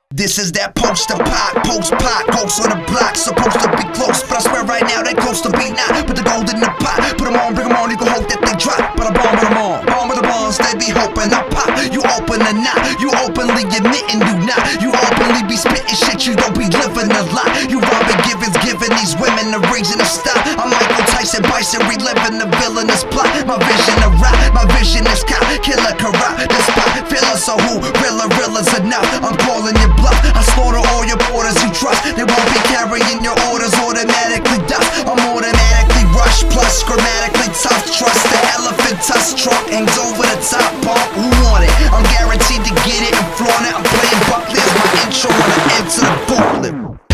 This is that poster pot, post pot, ghosts on the block, supposed to be close, but I swear right now they close to be not. Put the gold in the pot, put them on, bring them on, you can hope that they drop. But I bomb with them on, bomb with the bombs, they be hoping I pop. You open or not, you openly admitting you not. You openly be spitting shit, you don't be living a lot. You Robin Givens giving these women a reason to stop. I'm Michael Tyson Bison reliving the villainous plot. My vision of rap, my vision is cop, killer corrupt, the spot, feeling so who, real's enough. I'm calling you bluff, I slaughter all your porters you trust. They won't be carrying your orders automatically dust. I'm automatically rush, plus grammatically tough. Trust the elephant tusk truck hangs over the top pump. Who want it? I'm guaranteed to get it and flaunt it. I'm playing Buckley as my intro on the end to the booklet.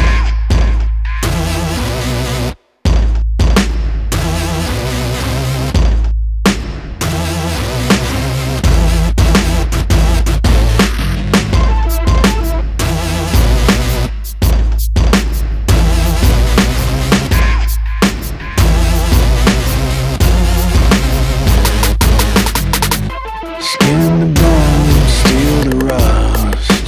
Skin the bone, steel the rust.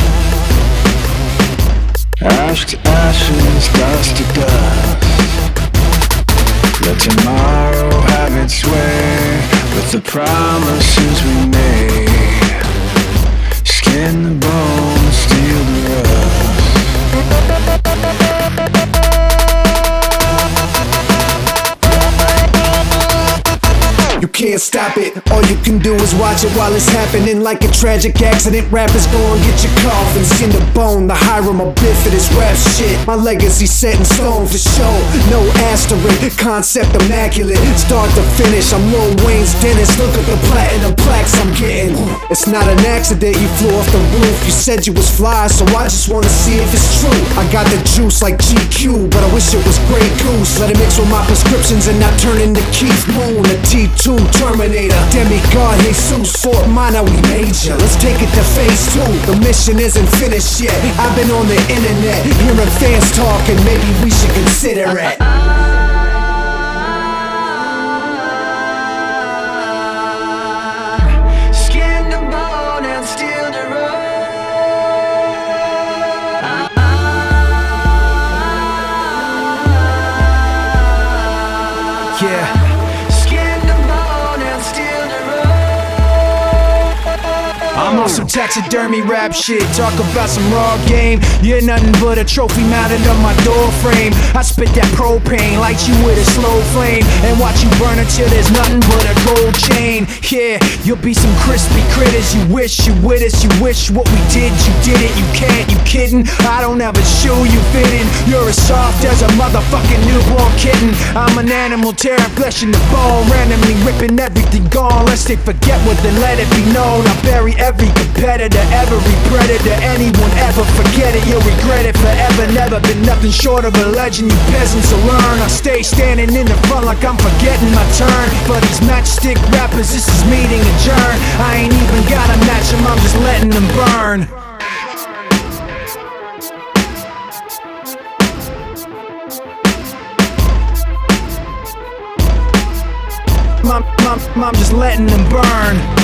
Ash to ashes, dust to dust. Let tomorrow have its way with the promises we made. Skin the bone, steel the rust. You can't stop it, all you can do is watch it while it's happening. Like a tragic accident, rappers go and get your coffin. Skin to bone, the Hiram or Biff for this rap shit. My legacy set in stone for show, no asterisk, concept immaculate. Start to finish, I'm Lil Wayne's dentist. Look at the platinum plaques I'm getting. It's not an accident, you flew off the roof. You said you was fly, so I just wanna see if it's true. I got the juice like GQ, but I wish it was Grey Goose. Let it mix with my prescriptions and not turn into Keith Moon. A T2 Terminator, demigod Jesus, Fort Minor, we major. Let's take it to phase 2. The mission isn't finished yet. I've been on the internet, hearing fans talking. Maybe we should consider it. Skin the bone and steel the rust. Yeah. I'm on some taxidermy rap shit, talk about some raw game. You're nothing but a trophy mounted on my door frame. I spit that propane, light you with a slow flame, and watch you burn until there's nothing but a gold chain. Yeah, you'll be some crispy critters. You wish you with us, you wish what we did, you did it. You can't, you kidding? I don't have a shoe you fit in. You're as soft as a motherfucking newborn kitten. I'm an animal tearing flesh in the bone, randomly ripping everything gone. Lest they forget what, then let it be known. I bury every competitor, every predator, anyone ever forget it, you'll regret it forever. Never been nothing short of a legend, you peasants will learn. I stay standing in the front like I'm forgetting my turn. For these matchstick rappers, this is meeting adjourned. I ain't even gotta match them, I'm just letting them burn. I'm just letting them burn.